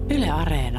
Yle Areena.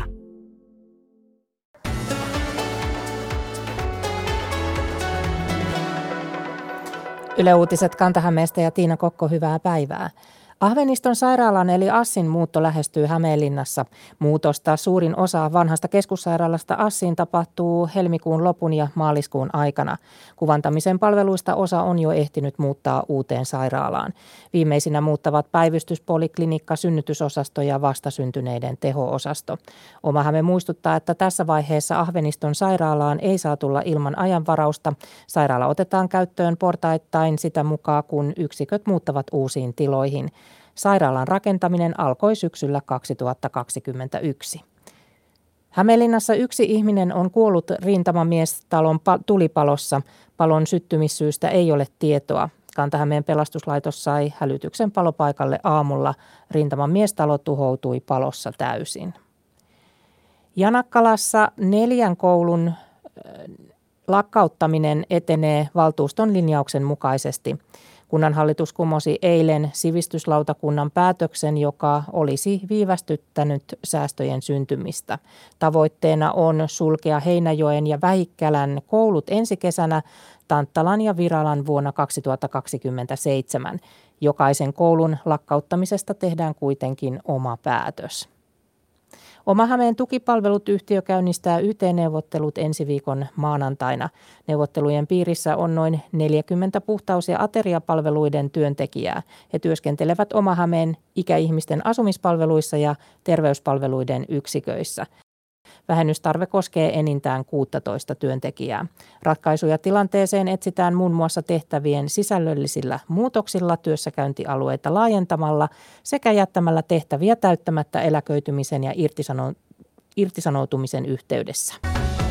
Yle Uutiset Kanta-Hämeestä ja Tiina Kokko, hyvää päivää. Ahveniston sairaalan eli Assin muutto lähestyy Hämeenlinnassa. Muutosta suurin osa vanhasta keskussairaalasta Assiin tapahtuu helmikuun lopun ja maaliskuun aikana. Kuvantamisen palveluista osa on jo ehtinyt muuttaa uuteen sairaalaan. Viimeisinä muuttavat päivystyspoliklinikka, synnytysosasto ja vastasyntyneiden teho-osasto. Oma-Häme muistuttaa, että tässä vaiheessa Ahveniston sairaalaan ei saa tulla ilman ajanvarausta. Sairaala otetaan käyttöön portaittain sitä mukaan, kun yksiköt muuttavat uusiin tiloihin. Sairaalan rakentaminen alkoi syksyllä 2021. Hämeenlinnassa yksi ihminen on kuollut rintamamiestalon tulipalossa. Palon syttymissyystä ei ole tietoa. Kanta-Hämeen pelastuslaitos sai hälytyksen palopaikalle aamulla. Rintamamiestalo tuhoutui palossa täysin. Janakkalassa 4 koulun lakkauttaminen etenee valtuuston linjauksen mukaisesti. Kunnanhallitus kumosi eilen sivistyslautakunnan päätöksen, joka olisi viivästyttänyt säästöjen syntymistä. Tavoitteena on sulkea Heinäjoen ja Vähikkälän koulut ensi kesänä, Tanttalan ja Viralan vuonna 2027. Jokaisen koulun lakkauttamisesta tehdään kuitenkin oma päätös. Oma-Hämeen tukipalvelut-yhtiö käynnistää YT-neuvottelut ensi viikon maanantaina. Neuvottelujen piirissä on noin 40 puhtaus- ja ateriapalveluiden työntekijää. He työskentelevät Oma-Hämeen ikäihmisten asumispalveluissa ja terveyspalveluiden yksiköissä. Vähennystarve koskee enintään 16 työntekijää. Ratkaisuja tilanteeseen etsitään muun muassa tehtävien sisällöllisillä muutoksilla, työssäkäyntialueita laajentamalla sekä jättämällä tehtäviä täyttämättä eläköitymisen ja irtisanoutumisen yhteydessä.